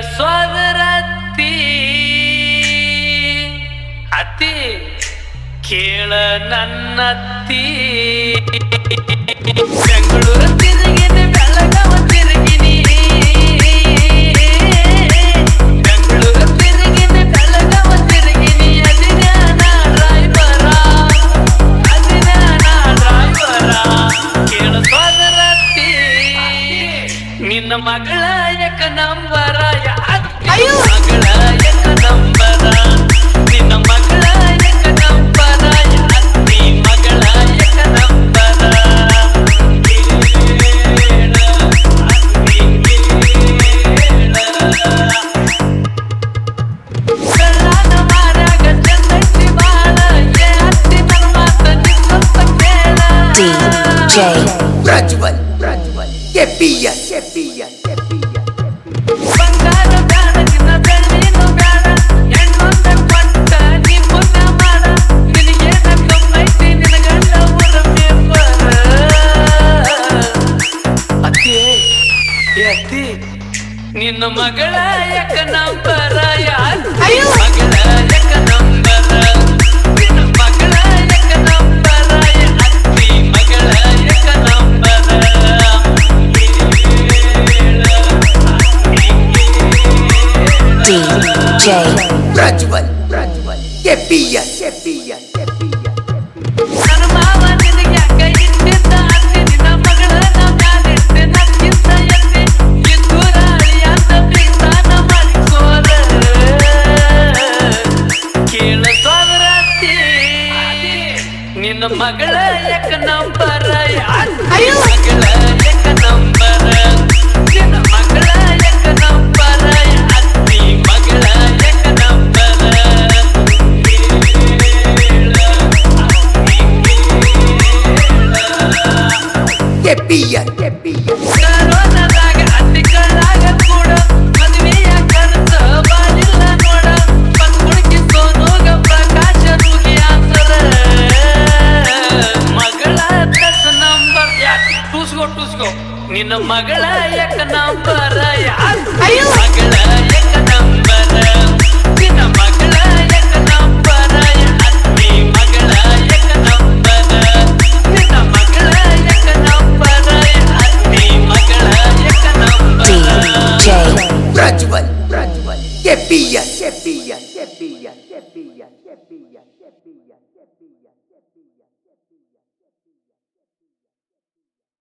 ಸೋದರತ್ತಿ ಅತ್ತಿ ಕೇಳ ನನ್ನತ್ತಿ ಬೆಂಗಳೂರು ತಿರುಗಿನಿ ಬೆಳಗಾವ ತಿರುಗಿನಿ ಬೆಂಗಳೂರು ತಿರುಗಿನಿ ಬೆಳಗಾವ ತಿರುಗಿನಿ ಅದಿನ್ಯಾನ ಡ್ರೈವರ ಕೇಳ ಸೋದರತ್ತಿ ನಿನ್ನ ಮಗಳ ಯಕ ನಂಬರ ಮಗಳ ಯಕ ನಂಬರ ನಿನ್ನ ಮಗಳ ಯಕ ನಂಬರ ಅತ್ತಿ ಮಗಳ ಯಕ ನಂಬರ ಕಳ್ಳನ ಮಾರಾಗ ಚಂದೈತಿ ಬಾಳ ಅತ್ತಿ ನನ್ನ ಮಾತ ನೀ ಸ್ವಲ್ಪ ಕೇಳ DJ Prajwal KPN ಬಂಗಾರ ಬ್ಯಾಡ ನಿನ್ನ ಬೆಳ್ಳಿನೂ ಬ್ಯಾಡ ಹೆಣ್ಣೊಂದ ಕೊಟ್ಟ ನೀ ಪುಣ್ಯ ಮಾಡ ನಿನಗೇನ ಕಮ್ಮೈತಿ ನಿನ್ನ ಗಂಡ ಊರ ಪೇಪರ್ ಅತ್ತಿ ಅತ್ತಿ ನಿನ್ನ ಮಗಳ ಯಕ ನಂಬರ ಮಗಳ ಯಕ ನಂಬರ ನಿನ್ನ ಮಗಳ ಯಕ ನಂಬರ ಅತ್ತಿ ಮಗಳ ಯಕ ನಂಬರ DJ Prajwal KPN ನನ್ನ ಮಾವ ನಿನಗೆ ಯಾಕ ಇಟ್ಟಿದ್ದ ಅತ್ತಿ ನಿನ್ನ ಮಗಳ ಮ್ಯಾಲಿಟ್ಟೆ ನಕ್ಕಿಂತ ಎತ್ತಿ ಇದ್ದೂರ ಅಳಿಯಂತ ಪ್ರೀತಾನ ಮಾಡಿಕೋರ ಕೇಳ ಸೋದರತ್ತಿ ನಿನ್ನ ಮಗಳ ಯಕ ನಂಬರ ಮಗಳ ಯಕ ನಂಬರ ನಿನ್ನ ಮಗಳ ಯಕ ನಂಬರ ಅತ್ತಿ ಮಗಳ ಯಕ ನಂಬರ KPN ಕರೋನದಾಗ ಅತ್ತಿ ಕಳ್ಳಾಗ ಕೂಡ ಮದುವೆಯ ಕನಸ ಬಾಳಿಲ್ಲ ನೋಡ ಪಂಗುಣಿಕೆ ಸೋನೋಗ ಪ್ರಕಾಶ ರೂಗಿ ಆಸರ ಮಗಳ ದಸ ನಂಬರ್ ಯಾಕೆ ಟೂಸ್ಕೋ ನಿನ್ನ ಮಗಳ ಯಕ ನಂಬರ ಮಗಳ